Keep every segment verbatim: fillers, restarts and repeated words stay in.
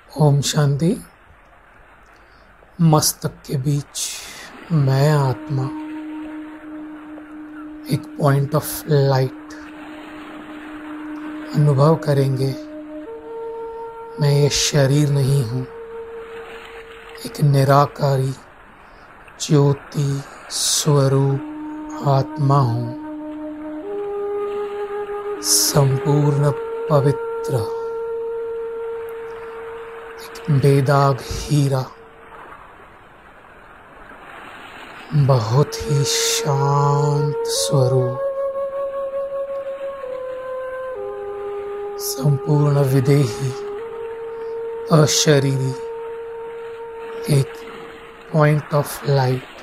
ओम शांति। मस्तक के बीच मैं आत्मा, एक पॉइंट ऑफ लाइट अनुभव करेंगे। मैं ये शरीर नहीं हूँ, एक निराकारी ज्योति स्वरूप आत्मा हूँ, संपूर्ण पवित्र, एक बेदाग हीरा, बहुत ही शांत स्वरूप, संपूर्ण विदेही, अशरीरी, एक पॉइंट ऑफ लाइट,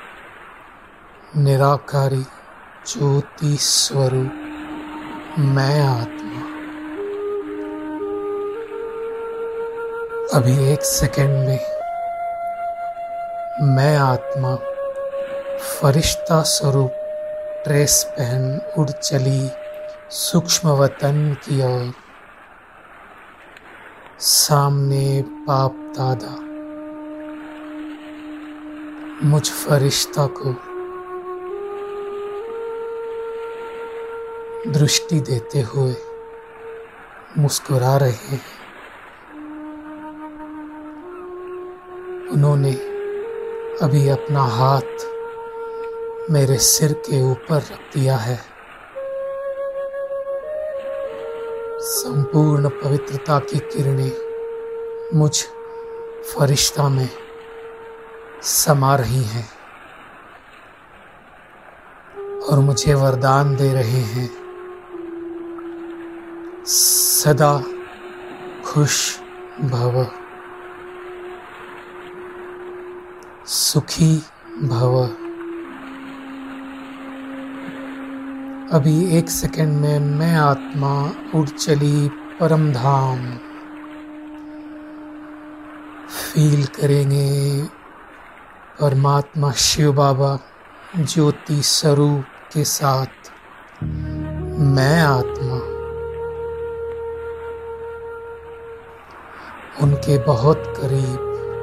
निराकारी ज्योति स्वरूप मैं आत्मा। अभी एक सेकंड में मैं आत्मा फरिश्ता स्वरूप ड्रेस पहन उड़ चली सूक्ष्म वतन की ओर। सामने बाप दादा मुझ फरिश्ता को दृष्टि देते हुए मुस्कुरा रहे हैं। उन्होंने अभी अपना हाथ मेरे सिर के ऊपर रख दिया है। संपूर्ण पवित्रता की किरणें मुझ फरिश्ता में समा रही हैं और मुझे वरदान दे रहे हैं, सदा खुश भव, सुखी भव। अभी एक सेकंड में मैं आत्मा उड़ चली परम धाम। फील करेंगे परमात्मा शिव बाबा ज्योति स्वरूप के साथ मैं आत्मा उनके बहुत करीब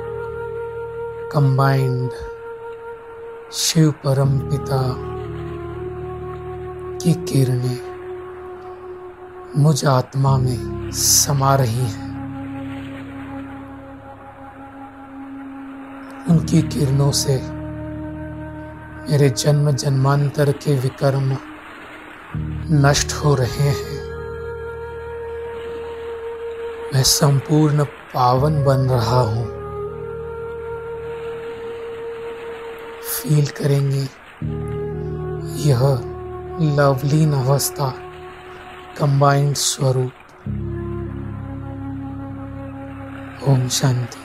कंबाइंड शिव परम पिता की किरणें मुझ आत्मा में समा रही हैं। उनकी किरणों से मेरे जन्म जन्मांतर के विकर्म नष्ट हो रहे हैं। मैं संपूर्ण पावन बन रहा हूँ। फील करेंगे यह लवलीन अवस्था, कंबाइंड स्वरूप। ओम शांति।